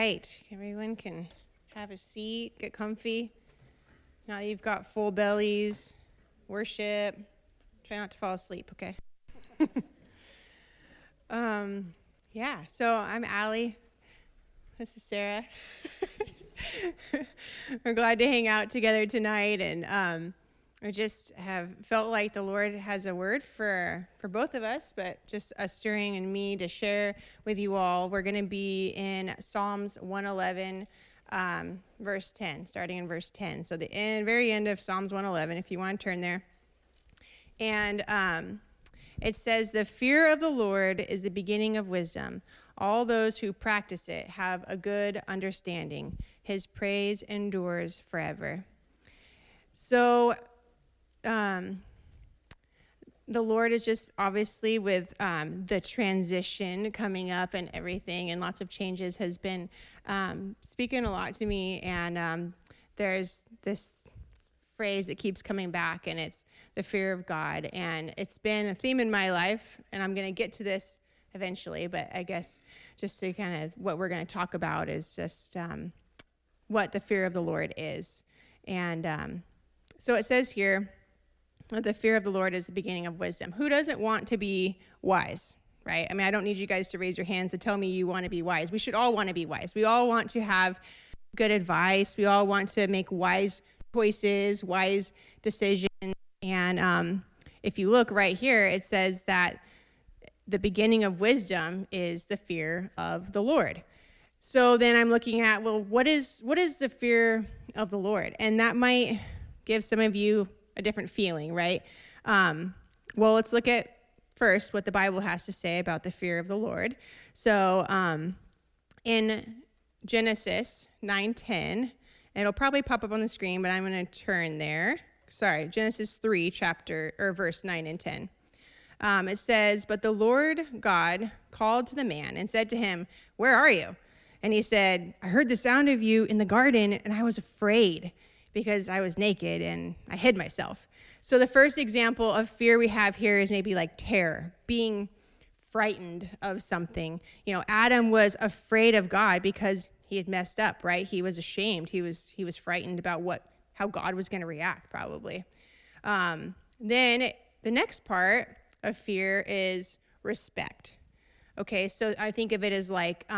right. Everyone can have a seat, get comfy. Now that you've got full bellies, worship. Try not to fall asleep, okay? So I'm Allie. This is Sarah. We're glad to hang out together tonight, and I just have felt like the Lord has a word for both of us, but just us stirring and me to share with you all. We're going to be in Psalms 111, verse 10, starting in verse 10. So the very end of Psalms 111, if you want to turn there. And it says, "The fear of the Lord is the beginning of wisdom. All those who practice it have a good understanding. His praise endures forever." So the Lord is just obviously with the transition coming up and everything, and lots of changes, has been speaking a lot to me. And there's this phrase that keeps coming back, and it's the fear of God. And it's been a theme in my life, and I'm going to get to this eventually, but I guess just to kind of what we're going to talk about is just what the fear of the Lord is. And so it says here, the fear of the Lord is the beginning of wisdom. Who doesn't want to be wise, right? I mean, I don't need you guys to raise your hands to tell me you want to be wise. We should all want to be wise. We all want to have good advice. We all want to make wise choices, wise decisions. And if you look right here, it says that the beginning of wisdom is the fear of the Lord. So then I'm looking at, well, what is the fear of the Lord? And that might give some of you a different feeling, right? Well, let's look at first what the Bible has to say about the fear of the Lord. So in Genesis 9:10, it'll probably pop up on the screen, but I'm going to turn there. Sorry, Genesis 3, verse 9 and 10. It says, "But the Lord God called to the man and said to him, 'Where are you?' And he said, 'I heard the sound of you in the garden, and I was afraid because I was naked and I hid myself.'" So the first example of fear we have here is maybe like terror, being frightened of something. You know, Adam was afraid of God because he had messed up, right? He was ashamed. He was frightened about how God was going to react, probably. Then the next part of fear is respect. Okay, so I think of it as like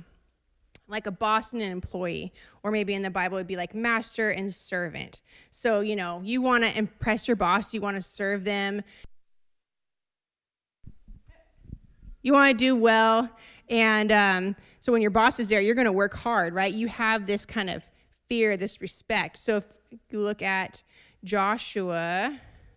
a boss and an employee, or maybe in the Bible it'd be like master and servant. So, you know, you want to impress your boss, you want to serve them, you want to do well, and so when your boss is there, you're going to work hard, right? You have this kind of fear, this respect. So if you look at Joshua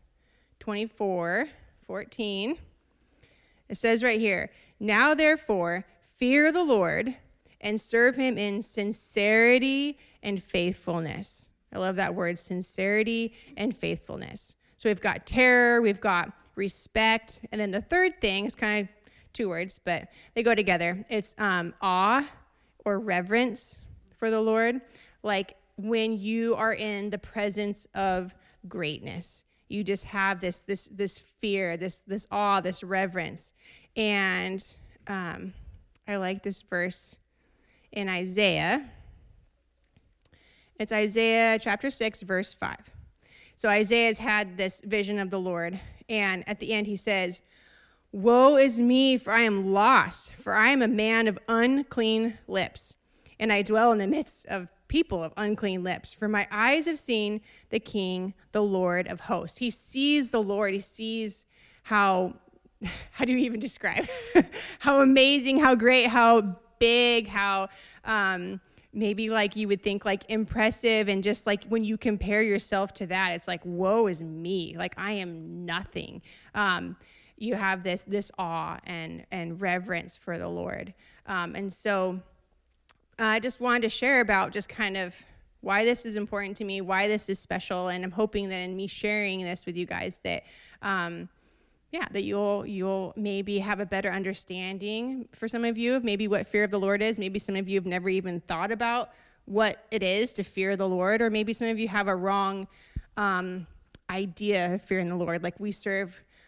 24:14, it says right here, "Now therefore fear the Lord and serve him in sincerity and faithfulness." I love that word, sincerity and faithfulness. So we've got terror, we've got respect, and then the third thing is kind of two words, but they go together. It's awe or reverence for the Lord. Like when you are in the presence of greatness, you just have this fear, this awe, this reverence. And I like this verse in Isaiah. It's Isaiah chapter 6, verse 5. So Isaiah's had this vision of the Lord, and at the end he says, "Woe is me, for I am lost, for I am a man of unclean lips, and I dwell in the midst of people of unclean lips. For my eyes have seen the King, the Lord of hosts." He sees the Lord. He sees how do you even describe how amazing, how great, how big, how maybe like you would think like impressive, and just like when you compare yourself to that, it's like, woe is me, like I am nothing. You have this awe and reverence for the Lord. And so I just wanted to share about just kind of why this is important to me, why this is special, and I'm hoping that in me sharing this with you guys that that you'll maybe have a better understanding for some of you of maybe what fear of the Lord is. Maybe some of you have never even thought about what it is to fear the Lord, or maybe some of you have a wrong idea of fearing the Lord. Like we serve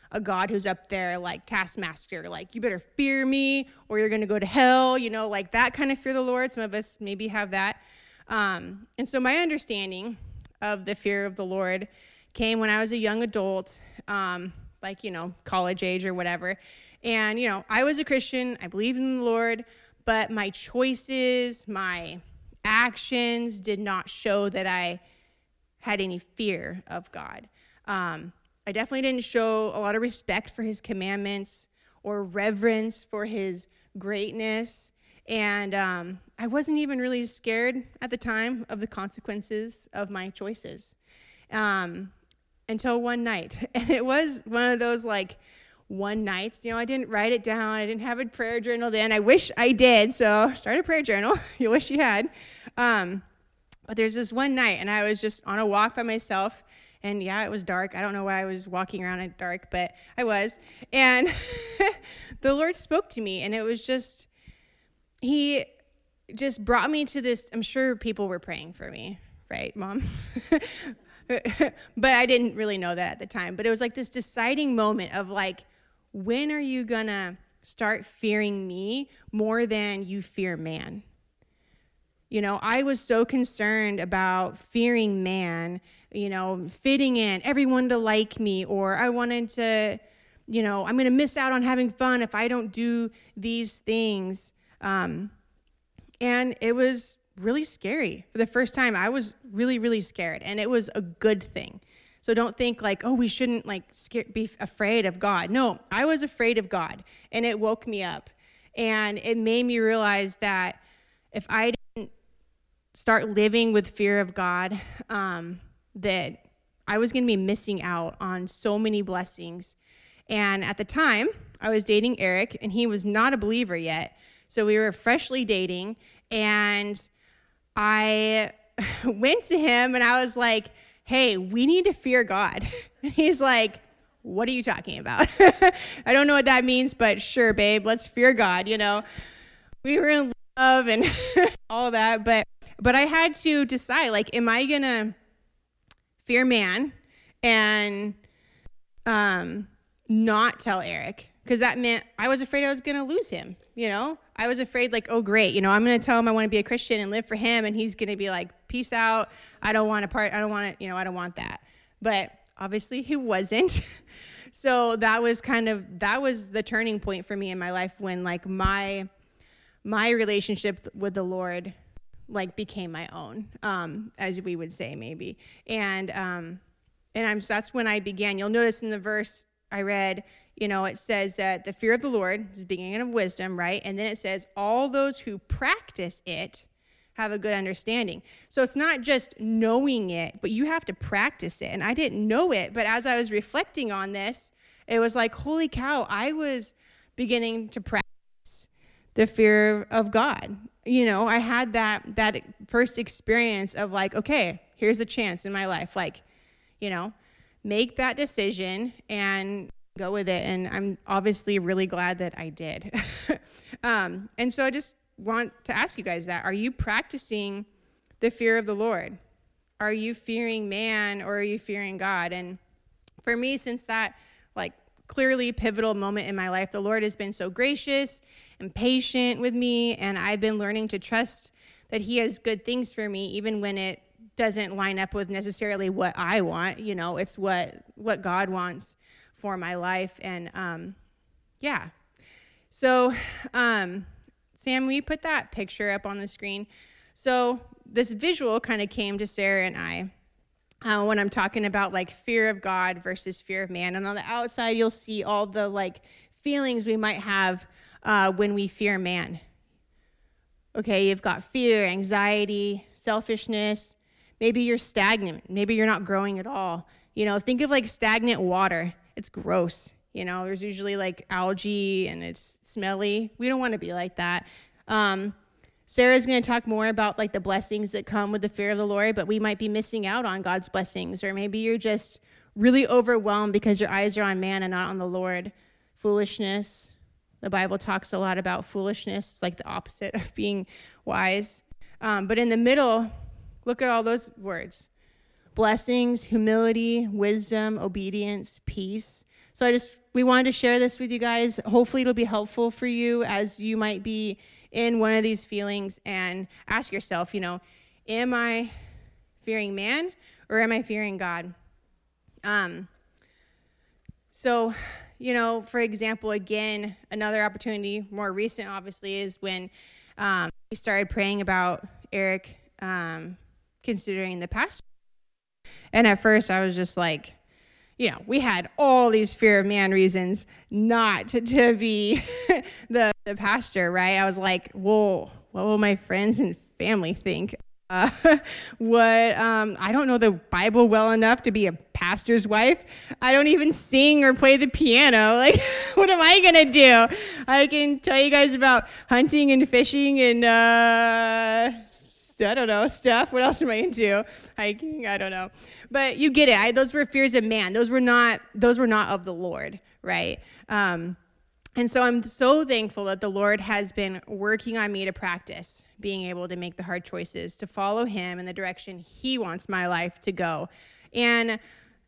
a God who's up there like taskmaster, like you better fear me or you're going to go to hell, like that kind of fear of the Lord. Some of us maybe have that. And so my understanding of the fear of the Lord came when I was a young adult, college age or whatever. And, I was a Christian. I believed in the Lord, but my choices, my actions did not show that I had any fear of God. I definitely didn't show a lot of respect for his commandments or reverence for his greatness. And I wasn't even really scared at the time of the consequences of my choices until one night. And it was one of those one nights. I didn't write it down. I didn't have a prayer journal then. I wish I did. So start a prayer journal. You wish you had. But there's this one night, and I was just on a walk by myself. And yeah, it was dark. I don't know why I was walking around in dark, but I was. And the Lord spoke to me, and it was just, he just brought me to this. I'm sure people were praying for me, right, Mom? But I didn't really know that at the time. But it was this deciding moment of when are you going to start fearing me more than you fear man? I was so concerned about fearing man, fitting in, everyone to like me, or I wanted to, I'm going to miss out on having fun if I don't do these things. And it was really scary. For the first time, I was really, really scared, and it was a good thing. So don't think we shouldn't be afraid of God. No, I was afraid of God, and it woke me up, and it made me realize that if I didn't start living with fear of God, that I was going to be missing out on so many blessings. And at the time, I was dating Eric, and he was not a believer yet. So we were freshly dating, and I went to him, and I was like, hey, we need to fear God. And he's like, what are you talking about? I don't know what that means, but sure, babe, let's fear God, We were in love and all that, but I had to decide, am I going to fear man and not tell Eric? Because that meant I was afraid I was going to lose him, I was afraid oh, great, I'm going to tell him I want to be a Christian and live for him, and he's going to be like, peace out. I don't want that. But obviously he wasn't. So that was the turning point for me in my life when my relationship with the Lord became my own, as we would say maybe. And that's when I began. You'll notice in the verse I read, it says that the fear of the Lord is the beginning of wisdom, right? And then it says all those who practice it have a good understanding. So it's not just knowing it, but you have to practice it. And I didn't know it, but as I was reflecting on this, it was holy cow, I was beginning to practice the fear of God. I had that first experience of okay, here's a chance in my life, make that decision and go with it. And I'm obviously really glad that I did. And so I just want to ask you guys that. Are you practicing the fear of the Lord? Are you fearing man or are you fearing God? And for me, since that clearly pivotal moment in my life, the Lord has been so gracious and patient with me, and I've been learning to trust that he has good things for me, even when it doesn't line up with necessarily what I want. It's what God wants for my life. And yeah. So Sam, will you put that picture up on the screen? So this visual kind of came to Sarah and I when I'm talking about fear of God versus fear of man. And on the outside, you'll see all the feelings we might have when we fear man. Okay, you've got fear, anxiety, selfishness. Maybe you're stagnant. Maybe you're not growing at all. Think of stagnant water. It's gross. There's usually algae and it's smelly. We don't want to be like that. Sarah's going to talk more about the blessings that come with the fear of the Lord, but we might be missing out on God's blessings, or maybe you're just really overwhelmed because your eyes are on man and not on the Lord. Foolishness. The Bible talks a lot about foolishness. It's the opposite of being wise. But in the middle, look at all those words. Blessings, humility, wisdom, obedience, peace. So we wanted to share this with you guys. Hopefully it'll be helpful for you as you might be in one of these feelings, and ask yourself, am I fearing man or am I fearing God? So, for example, again, another opportunity, more recent obviously, is when we started praying about Eric considering the pastor. And at first I was just like, we had all these fear of man reasons not to be the pastor, right? I was like, whoa, what will my friends and family think? I don't know the Bible well enough to be a pastor's wife. I don't even sing or play the piano. Like, what am I going to do? I can tell you guys about hunting and fishing and, I don't know, stuff. What else am I into? Hiking, I don't know. But you get it. Those were fears of man. Those were not of the Lord, right? And so I'm so thankful that the Lord has been working on me to practice being able to make the hard choices, to follow him in the direction he wants my life to go. And,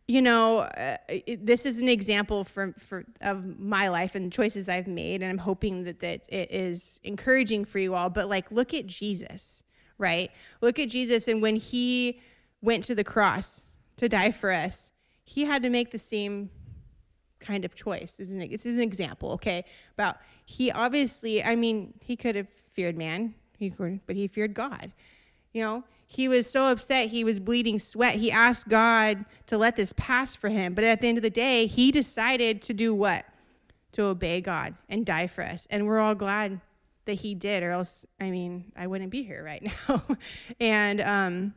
this is an example of my life and the choices I've made, and I'm hoping that it is encouraging for you all. But, look at Jesus, right? Look at Jesus, and when he went to the cross to die for us, he had to make the same kind of choice. This is an example, okay? But he obviously, he could have feared man, but he feared God. He was so upset, he was bleeding sweat. He asked God to let this pass for him. But at the end of the day, he decided to do what? To obey God and die for us. And we're all glad that he did, or else, I wouldn't be here right now. And,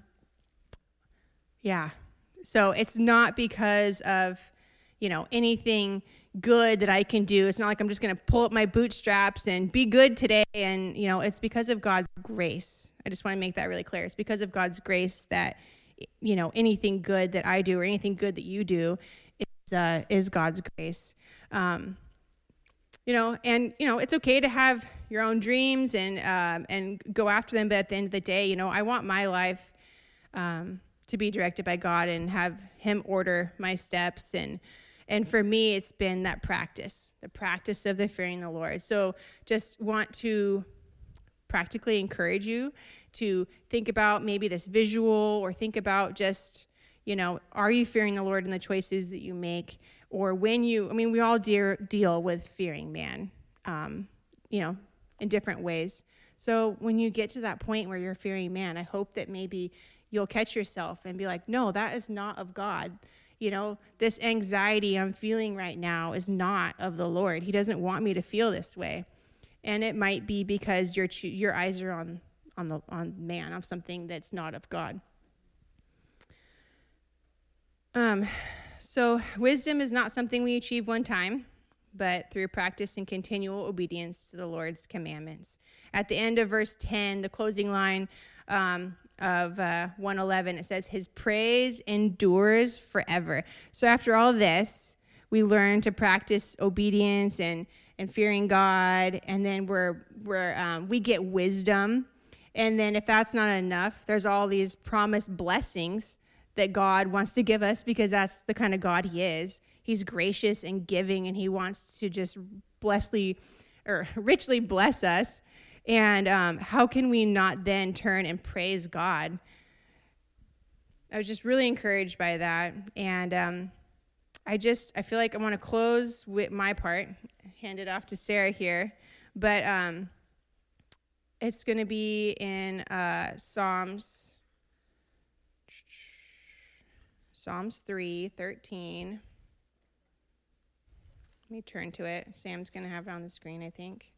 so it's not because of, anything good that I can do. It's not like I'm just going to pull up my bootstraps and be good today. And, it's because of God's grace. I just want to make that really clear. It's because of God's grace that, anything good that I do or anything good that you do is God's grace. And, it's okay to have your own dreams and go after them. But at the end of the day, I want my life to be directed by God and have him order my steps. And for me, it's been that practice, the practice of the fearing the Lord. So just want to practically encourage you to think about maybe this visual, or think about just, are you fearing the Lord in the choices that you make? Or when we all deal with fearing man, in different ways. So when you get to that point where you're fearing man, I hope that maybe you'll catch yourself and be like, no, that is not of God. This anxiety I'm feeling right now is not of the Lord. He doesn't want me to feel this way. And it might be because your eyes are on man, of something that's not of God. So wisdom is not something we achieve one time, but through practice and continual obedience to the Lord's commandments. At the end of verse 10, the closing line of 111, it says, his praise endures forever. So after all this, we learn to practice obedience and fearing God, and then we get wisdom. And then if that's not enough, there's all these promised blessings that God wants to give us, because that's the kind of God he is. He's gracious and giving, and he wants to just richly bless us. And how can we not then turn and praise God? I was just really encouraged by that. And I feel like I want to close with my part, hand it off to Sarah here. But it's going to be in Psalms 3:13. Let me turn to it. Sam's going to have it on the screen, I think.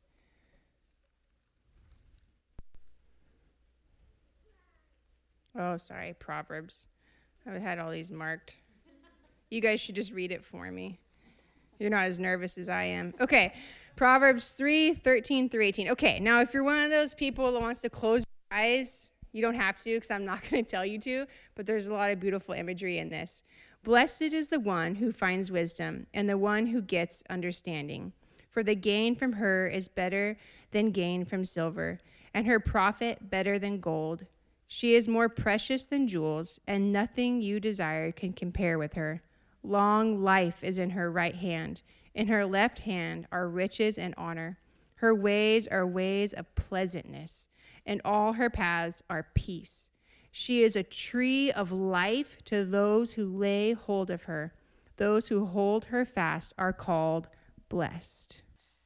Oh, sorry, Proverbs. I had all these marked. You guys should just read it for me. You're not as nervous as I am. Okay, Proverbs 3:13 through 18. Okay, now if you're one of those people that wants to close your eyes, you don't have to, because I'm not going to tell you to, but there's a lot of beautiful imagery in this. Blessed is the one who finds wisdom, and the one who gets understanding. For the gain from her is better than gain from silver, and her profit better than gold. She is more precious than jewels, and nothing you desire can compare with her. Long life is in her right hand. In her left hand are riches and honor. Her ways are ways of pleasantness, and all her paths are peace. She is a tree of life to those who lay hold of her. Those who hold her fast are called blessed.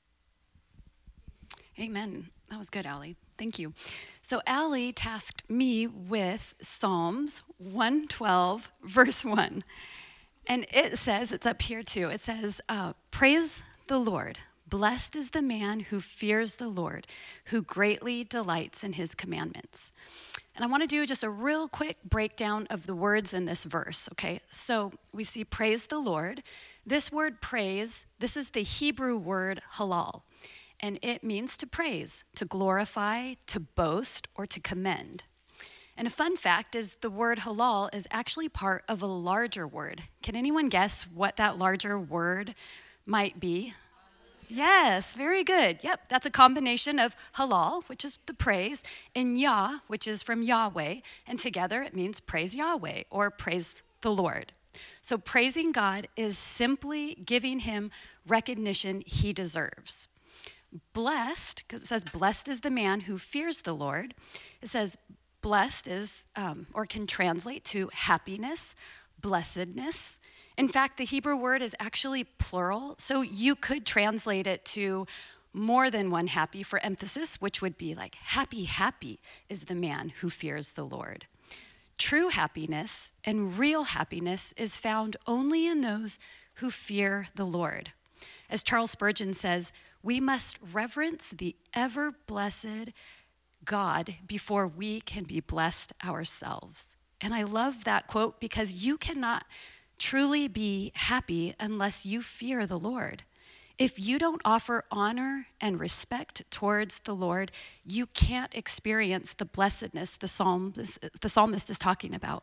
Amen. That was good, Allie. Thank you. So Allie tasked me with Psalms 112, verse 1. And it says, it's up here too, it says, praise the Lord. Blessed is the man who fears the Lord, who greatly delights in his commandments. And I want to do just a real quick breakdown of the words in this verse, okay? So we see praise the Lord. This word praise, this is the Hebrew word halal. And it means to praise, to glorify, to boast, or to commend. And a fun fact is the word halal is actually part of a larger word. Can anyone guess what that larger word might be? Yes, very good. Yep, that's a combination of halal, which is the praise, and Yah, which is from Yahweh, and together it means praise Yahweh or praise the Lord. So praising God is simply giving him recognition he deserves. Blessed, because it says blessed is the man who fears the Lord. It says blessed is, or can translate to happiness, blessedness. In fact, the Hebrew word is actually plural, so you could translate it to more than one happy for emphasis, which would be like happy is the man who fears the Lord. True happiness and real happiness is found only in those who fear the Lord. As Charles Spurgeon says, we must reverence the ever-blessed God before we can be blessed ourselves. And I love that quote because you cannot truly be happy unless you fear the Lord. If you don't offer honor and respect towards the Lord, you can't experience the blessedness the psalmist is talking about.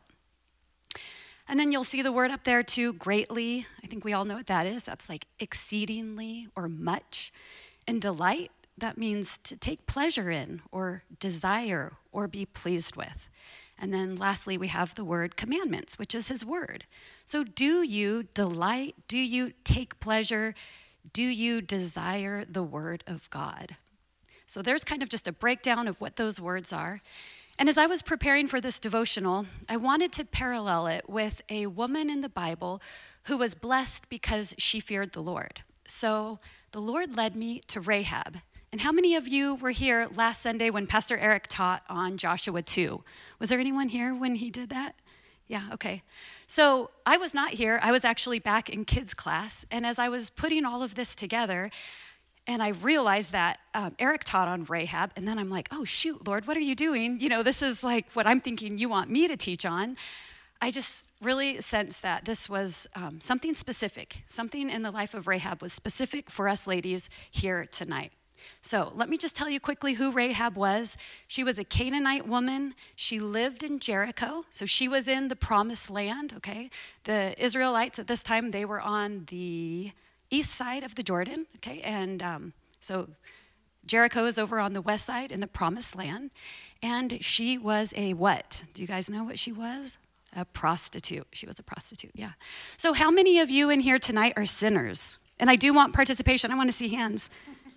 And then you'll see the word up there too, greatly. I think we all know what that is. That's like exceedingly or much. And delight, that means to take pleasure in or desire or be pleased with. And then lastly, we have the word commandments, which is his word. So do you delight? Do you take pleasure? Do you desire the word of God? So there's kind of just a breakdown of what those words are. And as I was preparing for this devotional, I wanted to parallel it with a woman in the Bible who was blessed because she feared the Lord. So the Lord led me to Rahab. And how many of you were here last Sunday when Pastor Eric taught on Joshua 2? Was there anyone here when he did that? Yeah, okay. So I was not here. I was actually back in kids' class. And as I was putting all of this together, and I realized that Eric taught on Rahab, and then I'm like, oh, shoot, Lord, what are you doing? You know, this is like what I'm thinking you want me to teach on. I just really sensed that this was something specific. Something in the life of Rahab was specific for us ladies here tonight. So let me just tell you quickly who Rahab was. She was a Canaanite woman. She lived in Jericho, so she was in the promised land, okay? The Israelites at this time, they were on the east side of the Jordan, okay? And so Jericho is over on the west side in the promised land. And she was a what? Do you guys know what she was? A prostitute. She was a prostitute, yeah. So how many of you in here tonight are sinners? And I do want participation. I want to see hands.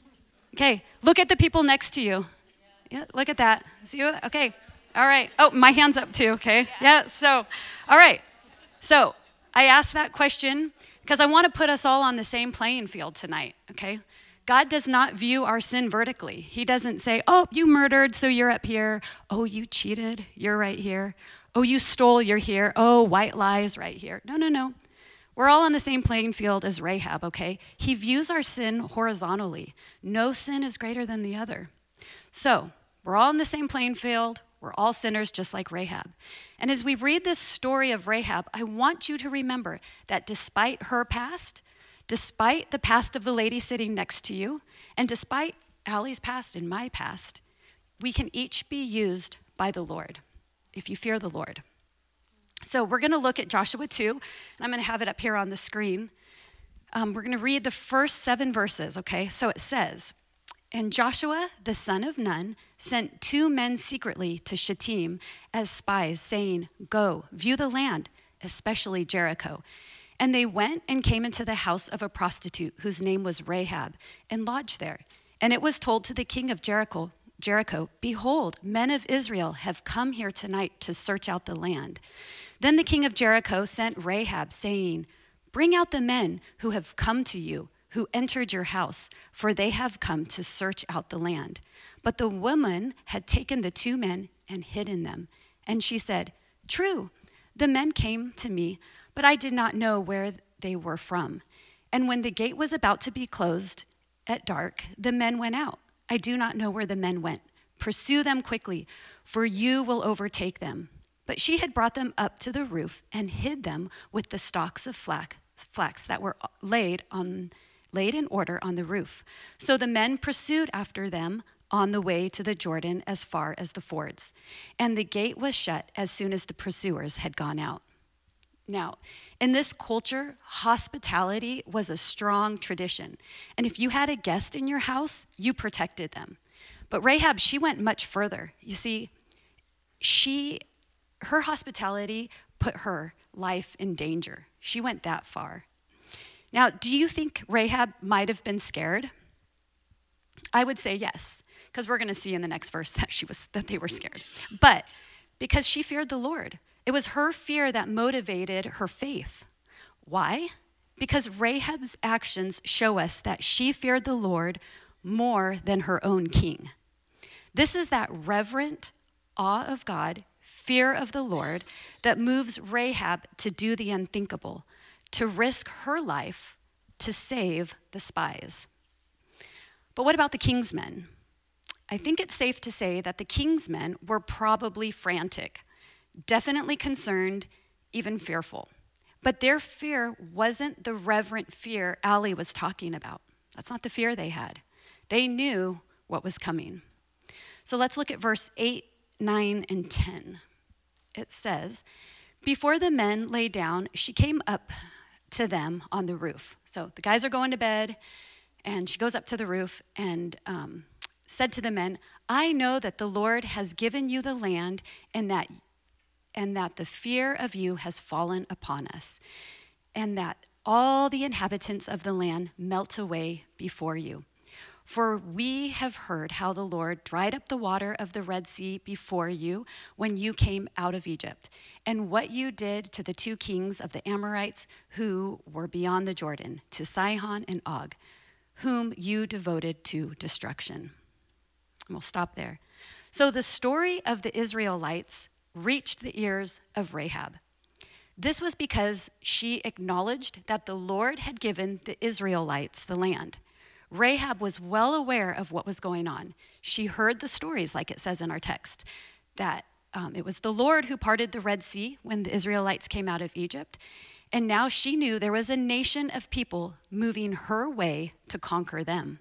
Okay, look at the people next to you. Yeah, look at that. See you? Okay, all right. Oh, my hand's up too, okay? Yeah, so, all right. So I asked that question because I want to put us all on the same playing field tonight, okay? God does not view our sin vertically. He doesn't say, oh, you murdered, so you're up here. Oh, you cheated, you're right here. Oh, you stole, you're here. Oh, white lies, right here. No. We're all on the same playing field as Rahab, okay? He views our sin horizontally. No sin is greater than the other. So we're all on the same playing field. We're all sinners just like Rahab. And as we read this story of Rahab, I want you to remember that despite her past, despite the past of the lady sitting next to you, and despite Allie's past and my past, we can each be used by the Lord if you fear the Lord. So we're going to look at Joshua 2, and I'm going to have it up here on the screen. We're going to read the first 7 verses, okay? So it says, and Joshua, the son of Nun, sent 2 men secretly to Shittim as spies, saying, go, view the land, especially Jericho. And they went and came into the house of a prostitute whose name was Rahab, and lodged there. And it was told to the king of Jericho, behold, men of Israel have come here tonight to search out the land. Then the king of Jericho sent Rahab, saying, bring out the men who have come to you, who entered your house, for they have come to search out the land. But the woman had taken the 2 men and hidden them. And she said, true, the men came to me, but I did not know where they were from. And when the gate was about to be closed at dark, the men went out. I do not know where the men went. Pursue them quickly, for you will overtake them. But she had brought them up to the roof and hid them with the stalks of flax that were laid in order on the roof. So the men pursued after them on the way to the Jordan as far as the fords. And the gate was shut as soon as the pursuers had gone out. Now, in this culture, hospitality was a strong tradition. And if you had a guest in your house, you protected them. But Rahab, she went much further. You see, her hospitality put her life in danger. She went that far. Now, do you think Rahab might have been scared? I would say yes, because we're going to see in the next verse that they were scared. But because she feared the Lord. It was her fear that motivated her faith. Why? Because Rahab's actions show us that she feared the Lord more than her own king. This is that reverent awe of God, fear of the Lord, that moves Rahab to do the unthinkable, to risk her life to save the spies. But what about the king's men? I think it's safe to say that the king's men were probably frantic, definitely concerned, even fearful. But their fear wasn't the reverent fear Allie was talking about. That's not the fear they had. They knew what was coming. So let's look at verse 8, 9, and 10. It says, before the men lay down, she came up to them on the roof. So the guys are going to bed, and she goes up to the roof and said to the men, I know that the Lord has given you the land, and that the fear of you has fallen upon us, and that all the inhabitants of the land melt away before you. For we have heard how the Lord dried up the water of the Red Sea before you when you came out of Egypt, and what you did to the 2 kings of the Amorites who were beyond the Jordan, to Sihon and Og, whom you devoted to destruction. And we'll stop there. So the story of the Israelites reached the ears of Rahab. This was because she acknowledged that the Lord had given the Israelites the land. Rahab was well aware of what was going on. She heard the stories, like it says in our text, that it was the Lord who parted the Red Sea when the Israelites came out of Egypt. And now she knew there was a nation of people moving her way to conquer them.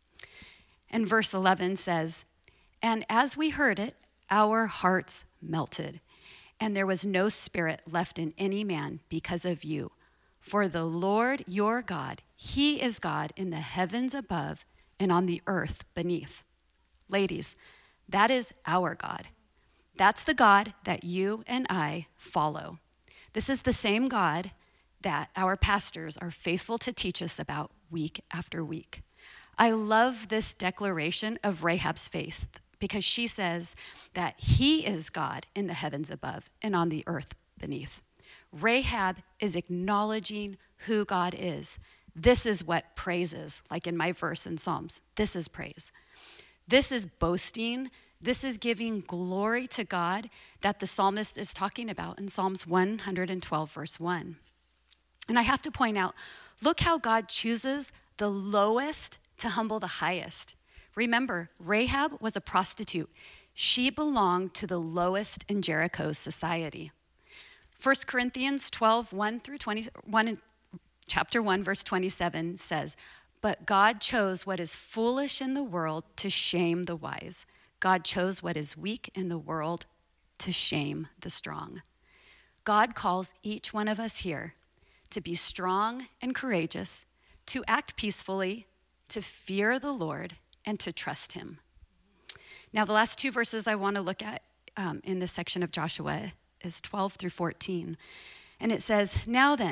And verse 11 says, and as we heard it, our hearts melted, and there was no spirit left in any man because of you. For the Lord your God, he is God in the heavens above and on the earth beneath. Ladies, that is our God. That's the God that you and I follow. This is the same God that our pastors are faithful to teach us about week after week. I love this declaration of Rahab's faith because she says that he is God in the heavens above and on the earth beneath. Rahab is acknowledging who God is. This is what praise is, like in my verse in Psalms. This is praise. This is boasting. This is giving glory to God that the psalmist is talking about in Psalms 112, verse 1. And I have to point out, look how God chooses the lowest to humble the highest. Remember, Rahab was a prostitute. She belonged to the lowest in Jericho's society. 1 Corinthians 12, 1 through 21, chapter 1, verse 27 says, but God chose what is foolish in the world to shame the wise. God chose what is weak in the world to shame the strong. God calls each one of us here to be strong and courageous, to act peacefully, to fear the Lord, and to trust him. Now, the last 2 verses I want to look at in this section of Joshua is 12 through 14. And it says, now then,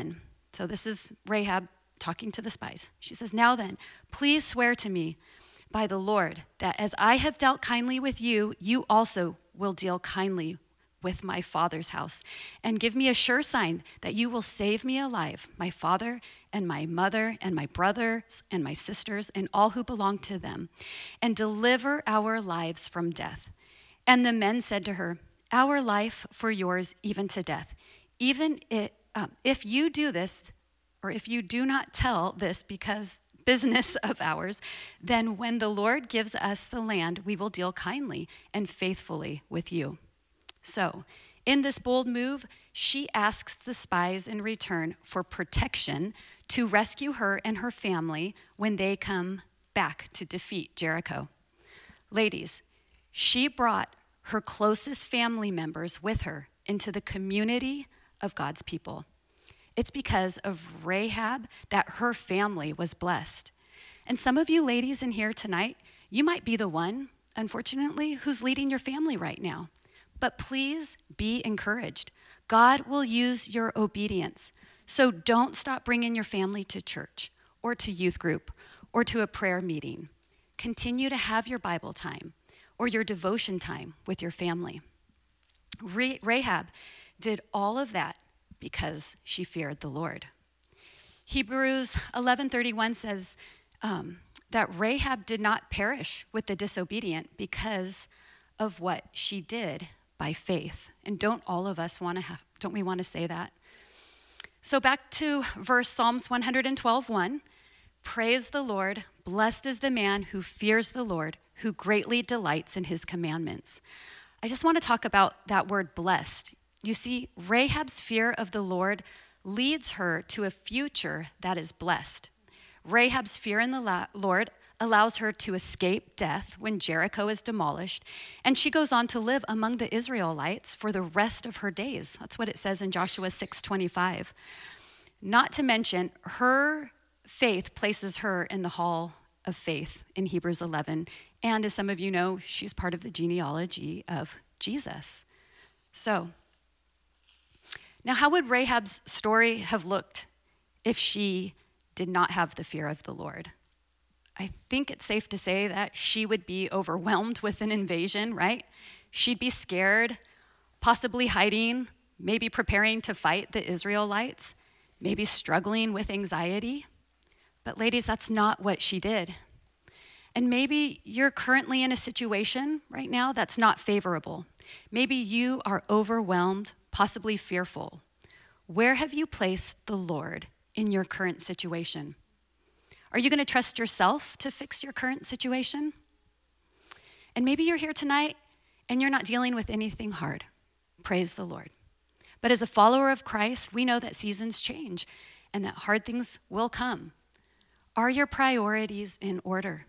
So this is Rahab talking to the spies. She says, "Now then, please swear to me by the Lord that as I have dealt kindly with you, you also will deal kindly with my father's house, and give me a sure sign that you will save me alive, my father and my mother and my brothers and my sisters and all who belong to them, and deliver our lives from death." And the men said to her, "Our life for yours, even to death. Even if you do this, or if you do not tell this because business of ours, then when the Lord gives us the land, we will deal kindly and faithfully with you." So, in this bold move, she asks the spies in return for protection to rescue her and her family when they come back to defeat Jericho. Ladies, she brought her closest family members with her into the community of God's people. It's because of Rahab that her family was blessed. And some of you ladies in here tonight, you might be the one, unfortunately, who's leading your family right now. But please be encouraged. God will use your obedience. So don't stop bringing your family to church or to youth group or to a prayer meeting. Continue to have your Bible time or your devotion time with your family. Rahab did all of that because she feared the Lord. Hebrews 11:31 says that Rahab did not perish with the disobedient because of what she did by faith. And don't we want to say that? So back to verse Psalms 112:1. Praise the Lord, blessed is the man who fears the Lord, who greatly delights in his commandments. I just want to talk about that word blessed. You see, Rahab's fear of the Lord leads her to a future that is blessed. Rahab's fear in the Lord allows her to escape death when Jericho is demolished, and she goes on to live among the Israelites for the rest of her days. That's what it says in Joshua 6:25. Not to mention, her faith places her in the hall of faith in Hebrews 11, and as some of you know, she's part of the genealogy of Jesus. So, now how would Rahab's story have looked if she did not have the fear of the Lord? I think it's safe to say that she would be overwhelmed with an invasion, right? She'd be scared, possibly hiding, maybe preparing to fight the Israelites, maybe struggling with anxiety. But ladies, that's not what she did. And maybe you're currently in a situation right now that's not favorable. Maybe you are overwhelmed, possibly fearful. Where have you placed the Lord in your current situation? Are you going to trust yourself to fix your current situation? And maybe you're here tonight and you're not dealing with anything hard. Praise the Lord. But as a follower of Christ, we know that seasons change and that hard things will come. Are your priorities in order?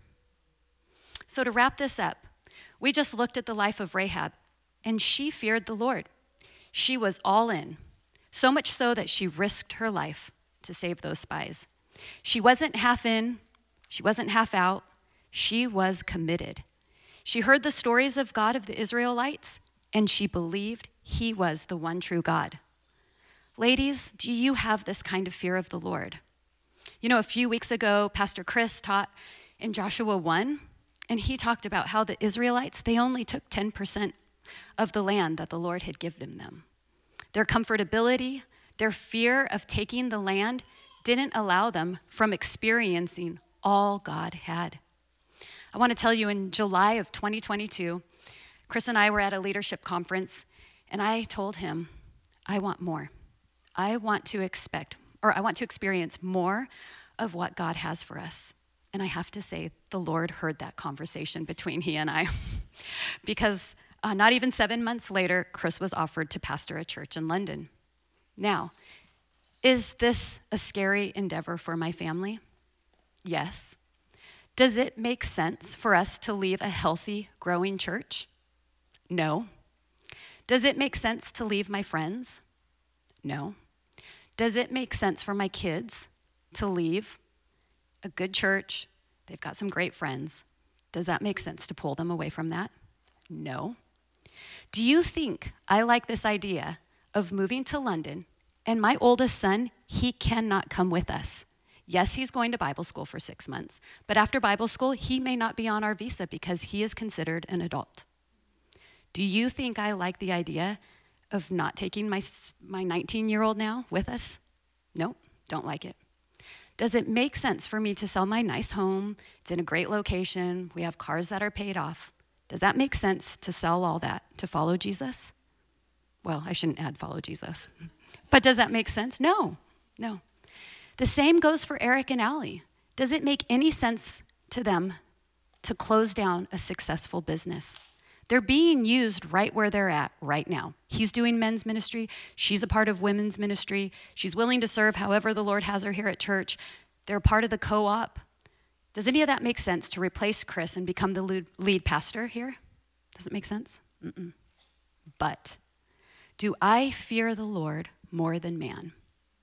So to wrap this up, we just looked at the life of Rahab, and she feared the Lord. She was all in, so much so that she risked her life to save those spies. She wasn't half in, she wasn't half out, she was committed. She heard the stories of God of the Israelites, and she believed he was the one true God. Ladies, do you have this kind of fear of the Lord? You know, a few weeks ago, Pastor Chris taught in Joshua 1, and he talked about how the Israelites, they only took 10% of the land that the Lord had given them. Their comfortability, their fear of taking the land didn't allow them from experiencing all God had. I want to tell you, in July of 2022, Chris and I were at a leadership conference, and I told him, I want more. I want to experience more of what God has for us. And I have to say, the Lord heard that conversation between he and I. Because not even 7 months later, Chris was offered to pastor a church in London. Now, is this a scary endeavor for my family? Yes. Does it make sense for us to leave a healthy, growing church? No. Does it make sense to leave my friends? No. Does it make sense for my kids to leave a good church? They've got some great friends. Does that make sense to pull them away from that? No. Do you think I like this idea of moving to London And my oldest son, he cannot come with us. Yes, he's going to Bible school for 6 months, but after Bible school, he may not be on our visa because he is considered an adult. Do you think I like the idea of not taking my 19-year-old now with us? No, don't like it. Does it make sense for me to sell my nice home? It's in a great location. We have cars that are paid off. Does that make sense to sell all that to follow Jesus? Well, I shouldn't add follow Jesus. But does that make sense? No. The same goes for Eric and Allie. Does it make any sense to them to close down a successful business? They're being used right where they're at right now. He's doing men's ministry. She's a part of women's ministry. She's willing to serve however the Lord has her here at church. They're part of the co-op. Does any of that make sense to replace Chris and become the lead pastor here? Does it make sense? Mm-mm. But do I fear the Lord more than man?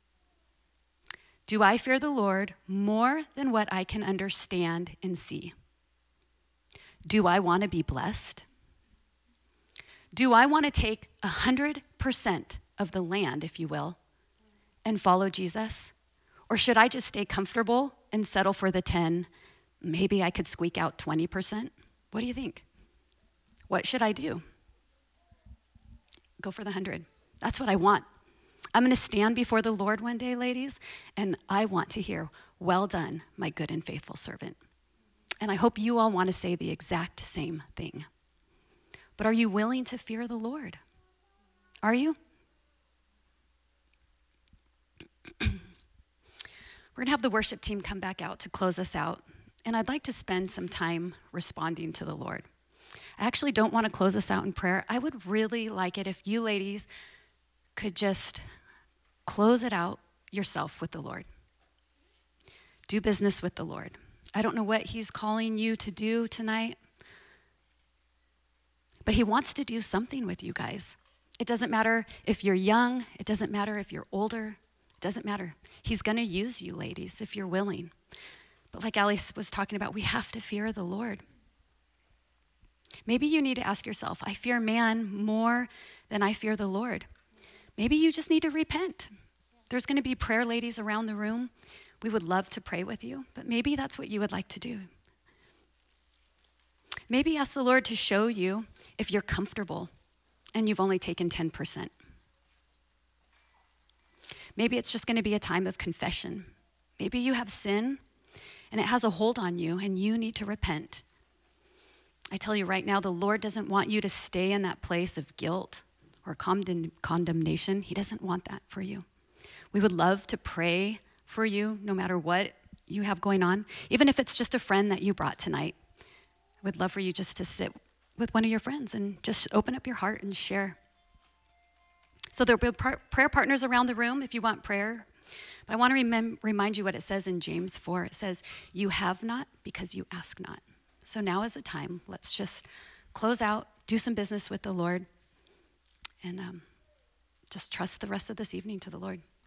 Do I fear the Lord more than what I can understand and see? Do I want to be blessed? Do I want to take 100% of the land, if you will, and follow Jesus? Or should I just stay comfortable and settle for the 10? Maybe I could squeak out 20%. What do you think? What should I do? Go for the 100. That's what I want. I'm going to stand before the Lord one day, ladies, and I want to hear, well done, my good and faithful servant. And I hope you all want to say the exact same thing. But are you willing to fear the Lord? Are you? We're going to have the worship team come back out to close us out, and I'd like to spend some time responding to the Lord. I actually don't want to close us out in prayer. I would really like it if you ladies could just close it out yourself with the Lord. Do business with the Lord. I don't know what he's calling you to do tonight, but he wants to do something with you guys. It doesn't matter if you're young. It doesn't matter if you're older. It doesn't matter. He's going to use you, ladies, if you're willing. But like Alice was talking about, we have to fear the Lord. Maybe you need to ask yourself, I fear man more than I fear the Lord. Maybe you just need to repent. There's going to be prayer ladies around the room. We would love to pray with you, but maybe that's what you would like to do. Maybe ask the Lord to show you if you're comfortable and you've only taken 10%. Maybe it's just going to be a time of confession. Maybe you have sin and it has a hold on you and you need to repent. I tell you right now, the Lord doesn't want you to stay in that place of guilt or condemnation. He doesn't want that for you. We would love to pray for you no matter what you have going on, even if it's just a friend that you brought tonight. I would love for you just to sit with one of your friends and just open up your heart and share. So there'll be prayer partners around the room if you want prayer. But I want to remind you what it says in James 4. It says, you have not because you ask not. So now is the time. Let's just close out, do some business with the Lord, and just trust the rest of this evening to the Lord.